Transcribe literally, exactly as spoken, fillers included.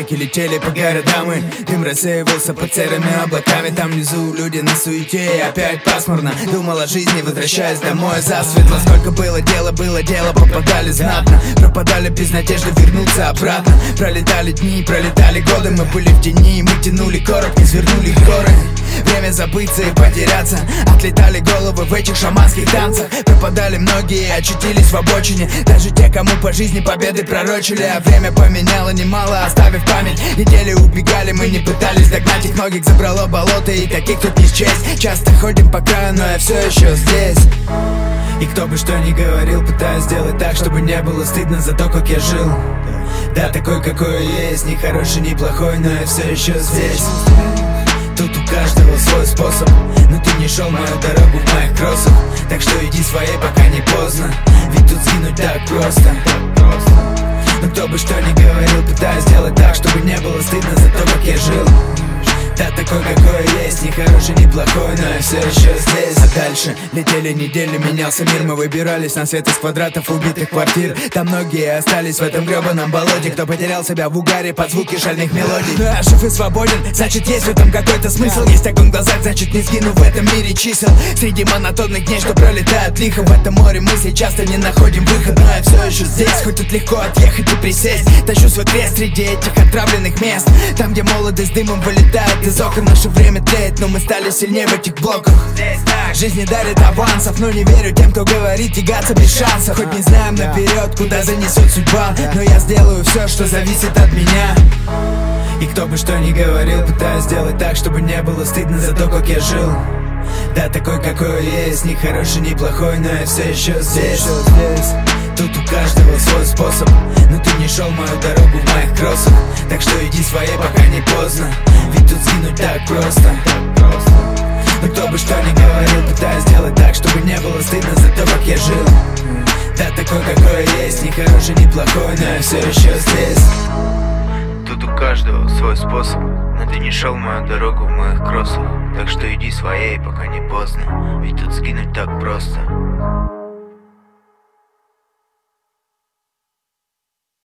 Потоки летели по городам, и дым рассеивался под серыми облаками. Там внизу люди на суете, и опять пасмурно. Думал о жизни, возвращаясь домой засветло. Сколько было дела, было дело, попадали знатно. Пропадали без надежды вернуться обратно. Пролетали дни, пролетали годы, мы были в тени. Мы тянули короб, не свернули горы. Время забыться и потеряться. Отлетали головы в этих шаманских танцах. Пропадали многие, очутились в обочине. Даже те, кому по жизни победы пророчили. А время поменяло немало, оставив память. Недели убегали, мы не пытались догнать их. Многих забрало болото, и таких тут не счесть. Часто ходим по краю, но я все еще здесь. И кто бы что ни говорил, пытаюсь сделать так, чтобы не было стыдно за то, как я жил. Да, такой, какой я есть, ни хороший, ни плохой, но я все еще здесь. Тут у каждого свой способ, но ты не шел мою дорогу в моих кроссах. Так что иди своей, пока не поздно, ведь тут сгинуть так просто. Но кто бы что ни говорил, пытаюсь сделать так, чтобы не было стыдно за то, как я жил. Да, такой, какой я есть, ни хороший, ни плохой, но я все еще здесь. А дальше летели недели, менялся мир. Мы выбирались на свет из квадратов убитых квартир. Там многие остались в этом гребаном болоте. Кто потерял себя в угаре под звуки шальных мелодий. Но я жив и свободен, значит есть в этом какой-то смысл. Есть огонь в глазах, значит не сгину в этом мире чисел. Среди монотонных дней, что пролетают лихо. В этом море мыслей часто не находим выход. Но я все еще здесь, хоть тут легко отъехать и присесть. Тащу свой крест среди этих отравленных мест. Там, где молодость дымом вылетает из окон. Наше время тлеет, но мы стали сильнее в этих блоках. Жизнь не дарит авансов, но не верю тем, кто говорит тягаться без шансов. Хоть не знаем наперед, куда занесет судьба, но я сделаю все, что зависит от меня. И кто бы что ни говорил, пытаюсь сделать так, чтобы не было стыдно за то, как я жил. Да, такой, какой я есть, ни хороший, ни плохой, но я все еще здесь. Тут у каждого свой способ, но ты не шел мою дорогу в моих кроссах. Так что иди своей, пока не поздно, ведь тут сгинуть так просто. Но кто бы что ни говорил, пытаюсь сделать так, чтобы не было стыдно за то, как я жил. Да, такой, какой я есть, ни хороший, ни плохой, но я все еще здесь. Тут у каждого свой способ, но ты не шел мою дорогу в моих кроссах. Так что иди своей, пока не поздно, ведь тут сгинуть так просто.